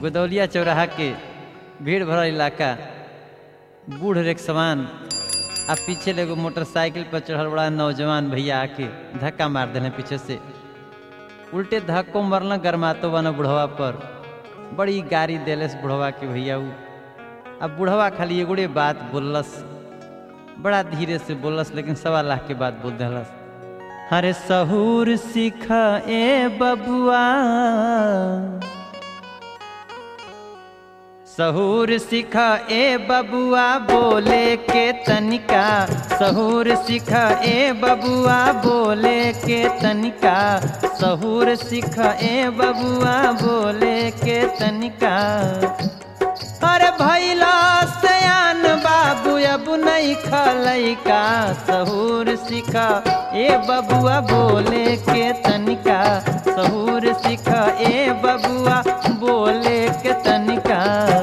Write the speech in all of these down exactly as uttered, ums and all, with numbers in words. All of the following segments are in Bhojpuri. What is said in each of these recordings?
गोदौलिया चौराहा के भीड़ भरल इलाका, बूढ़ रेख समान आ पीछे एगो मोटरसाइकिल पर चढ़ल बड़ा नौजवान भैया आके धक्का मार देने पीछे से। उल्टे धक्को मरल गरमातो बना बुढ़वा पर, बड़ी गारी देलस बुढ़वा के भैया। उ अब बुढ़वा खाली एगोड़े बात बोलस, बड़ा धीरे से बोलस लेकिन सवा लाख के बात बोल देलस। अरे सहूर सीख ए बबुआ, सहूर सीख ए बबुआ बोले के तनिका, सहूर सीख ए बबुआ बोले के तनिका, सहूर सीख ए बबुआ बोले के तनिका। अरे भैला सयान बाबू अब नहीं खलैका, सहूर सीख ए बबुआ बोले के तनिका, सहूर सीख ए बबुआ बोले के तनिका।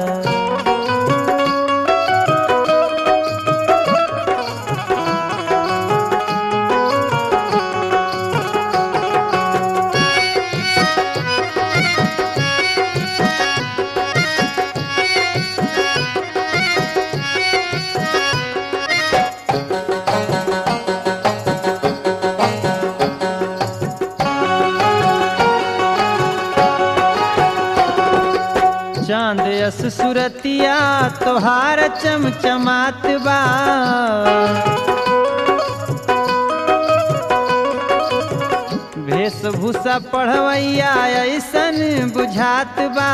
चांद यस सुरतिया तोहार चमचमात बा, वेशभूषा पढ़वैया ऐसन बुझात बा।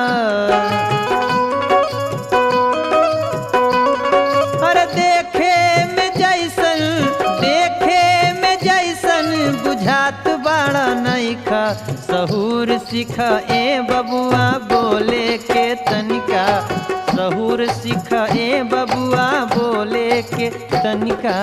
अरे देखे में जैसन, देखे में जैसन बुझात बड़ा नैखा, सहूर सीख ए बबुआ बोले के तनिका, सहूर सीख ए बबुआ बोले के तनिका।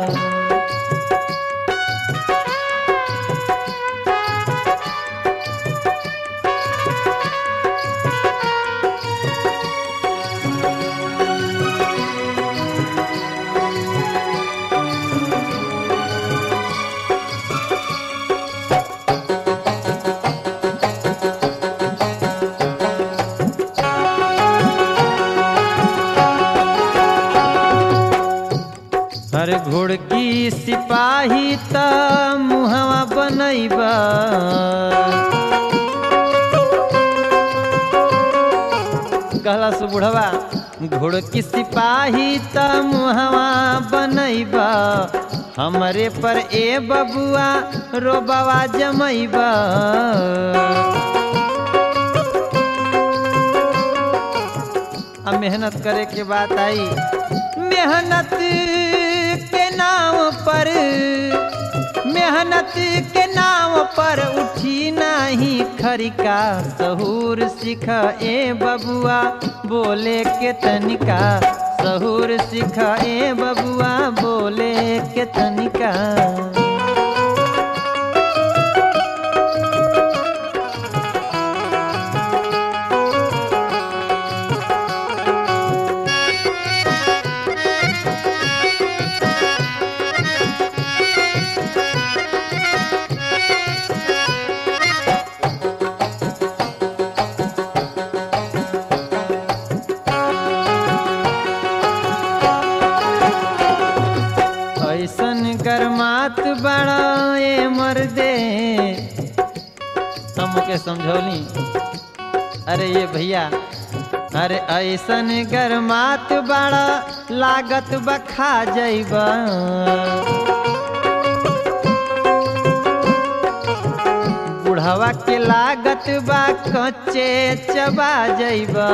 अरे घुड़की सिपाही त मुहवा बनैबा, कहला सु बुढ़वा घुड़की सिपाही त मुहवा बनैबा, हमरे पर ए बबुआ रोबवा जमैबा। अब मेहनत करे के बात आई, मेहनत के नाम पर, मेहनत के नाम पर उठी नहीं खरिका, सहूर सीख ए बबुआ बोले के तनिका, सहूर सीख ए बबुआ बोले के तनिका। गरमात बड़ा ए मर्दे, हमके समझौली। अरे ये भैया, अरे ऐसन गरमात बड़ा लागत बखा जैबा, बुढ़वा के लागत बा कच्चे चबा जैबा।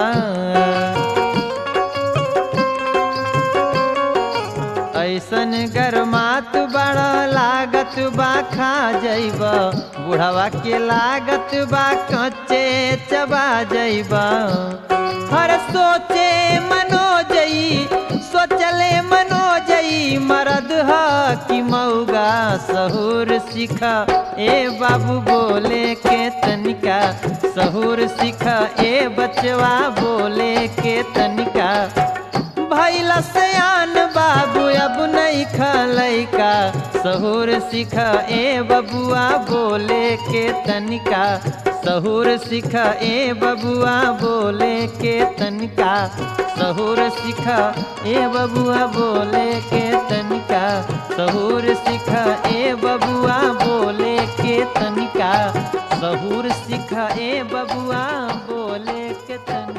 ऐसन गरमात बड़ा लागत बा खा जैबा, बुढ़वा के लागत बा कच्चे चबा जैबा। हर सोचे मनोजई, सोचले मनोजई मरद हा कि मऊगा, सहूर सीख ए बाबू बोले के तनिका, सहूर सीख ए बचवा बोले के तनिका। भैला सयान बाबू अब नहीं खलैका, सहूर सीख ए बबुआ बोले के तनिका, सहूर सिखा ए बबुआ बोले के तनिका सहूर सिखा ए बबुआ बोले के तनिका सहूर सिखा ए बबुआ बोले के तनिका सहूर सिखा ए बबुआ बोले के तनिका।